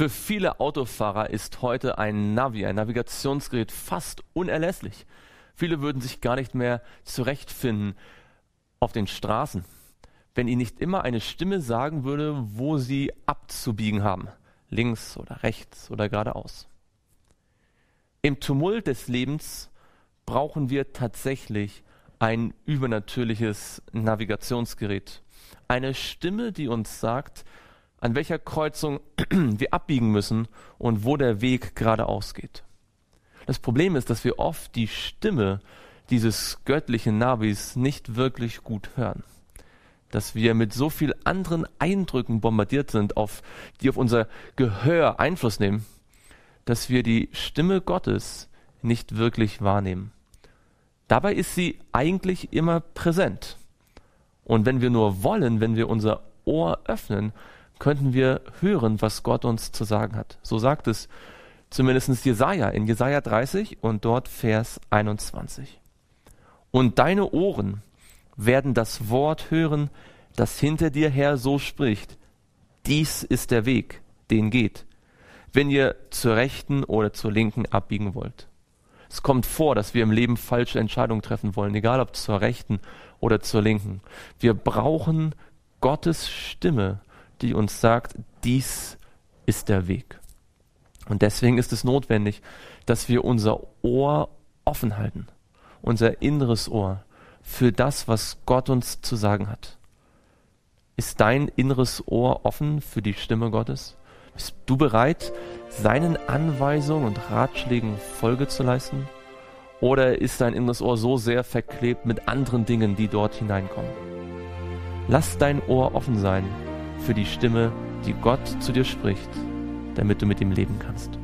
Für viele Autofahrer ist heute ein Navi, ein Navigationsgerät, fast unerlässlich. Viele würden sich gar nicht mehr zurechtfinden auf den Straßen, wenn ihnen nicht immer eine Stimme sagen würde, wo sie abzubiegen haben, links oder rechts oder geradeaus. Im Tumult des Lebens brauchen wir tatsächlich ein übernatürliches Navigationsgerät. Eine Stimme, die uns sagt, an welcher Kreuzung wir abbiegen müssen und wo der Weg geradeaus geht. Das Problem ist, dass wir oft die Stimme dieses göttlichen Navis nicht wirklich gut hören. Dass wir mit so viel anderen Eindrücken bombardiert sind, die auf unser Gehör Einfluss nehmen, dass wir die Stimme Gottes nicht wirklich wahrnehmen. Dabei ist sie eigentlich immer präsent. Und wenn wir nur wollen, wenn wir unser Ohr öffnen, könnten wir hören, was Gott uns zu sagen hat. So sagt es zumindest Jesaja in Jesaja 30 und dort Vers 21. Und deine Ohren werden das Wort hören, das hinter dir her so spricht. Dies ist der Weg, den geht, wenn ihr zur rechten oder zur linken abbiegen wollt. Es kommt vor, dass wir im Leben falsche Entscheidungen treffen wollen, egal ob zur rechten oder zur linken. Wir brauchen Gottes Stimme, die uns sagt, dies ist der Weg. Und deswegen ist es notwendig, dass wir unser Ohr offen halten, unser inneres Ohr für das, was Gott uns zu sagen hat. Ist dein inneres Ohr offen für die Stimme Gottes? Bist du bereit, seinen Anweisungen und Ratschlägen Folge zu leisten? Oder ist dein inneres Ohr so sehr verklebt mit anderen Dingen, die dort hineinkommen? Lass dein Ohr offen sein für die Stimme, die Gott zu dir spricht, damit du mit ihm leben kannst.